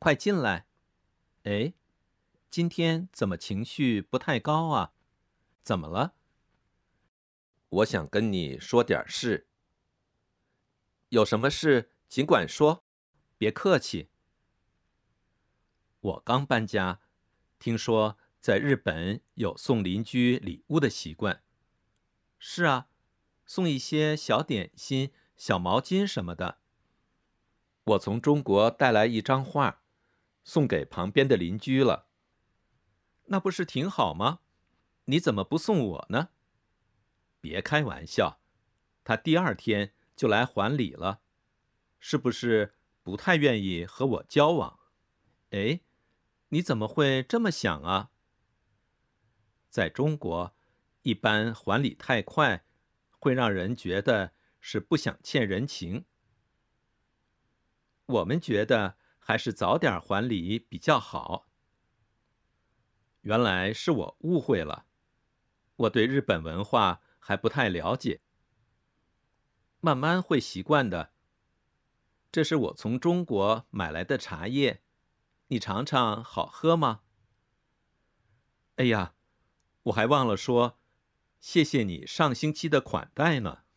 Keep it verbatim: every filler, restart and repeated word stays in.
快进来。哎，今天怎么情绪不太高啊？怎么了？ 我想跟你说点事。有什么事尽管说。 别客气。我刚搬家，听说在日本有送邻居礼物的习惯。是啊，送一些小点心、小毛巾什么的。 我从中国带来一张画，送给旁边的邻居了。 那不是挺好吗？你怎么不送我呢？别开玩笑，他第二天就来还礼了，是不是不太愿意和我交往？哎，你怎么会这么想啊？在中国，一般还礼太快，会让人觉得是不想欠人情。我们觉得还是早点还礼比较好。原来是我误会了，我对日本文化还不太了解，慢慢会习惯的。这是我从中国买来的茶叶，你尝尝好喝吗？哎呀，我还忘了说，谢谢你上星期的款待呢。